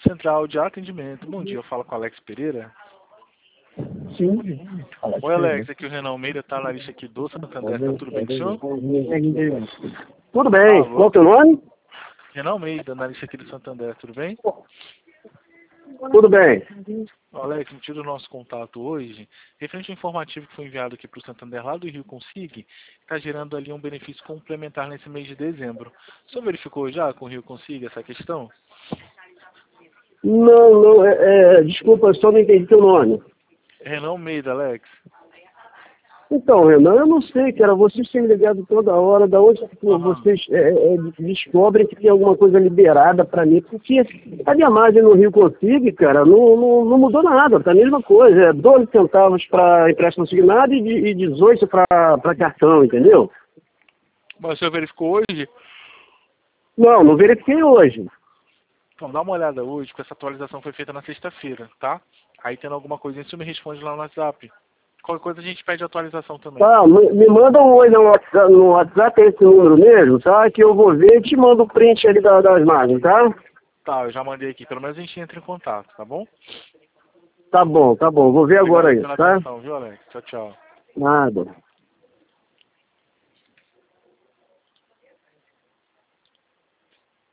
Central de atendimento. Bom dia, eu falo com o Alex Pereira. Sim. Oi, Alex, aqui é o Renan Almeida, tá na lista aqui do Santander, tá tudo bem com o senhor? Tudo bem. Alô? Qual é o teu nome? Renan Almeida, na lista aqui do Santander, tudo bem? Tudo bem. Alex, o motivo do nosso contato hoje, referente ao informativo que foi enviado aqui para o Santander lá do Rio Consig, está gerando ali um benefício complementar nesse mês de dezembro. O senhor verificou já com o Rio Consig essa questão? Não, desculpa, eu só não entendi teu nome. Renan Almeida, Alex. Então, Renan, eu não sei, cara, vocês têm ligado toda hora, da onde que vocês descobrem que tem alguma coisa liberada para mim, porque a minha margem no Rio Consig, cara, não mudou nada, tá a mesma coisa, é 12 centavos para empréstimo consignado e 18 para cartão, entendeu? Mas o senhor verificou hoje? Não verifiquei hoje. Então, dá uma olhada hoje, porque essa atualização foi feita na sexta-feira, tá? Aí tendo alguma coisa, você me responde lá no WhatsApp. Qualquer coisa a gente pede atualização também. Tá, me manda um oi no WhatsApp, é esse número mesmo, tá? Que eu vou ver e te mando o print ali das margens, tá? Tá, eu já mandei aqui. Pelo menos a gente entra em contato, tá bom? Tá bom. Vou ver Obrigado agora isso, pela tá? atenção, viu, Alex? Tchau, tchau. Nada.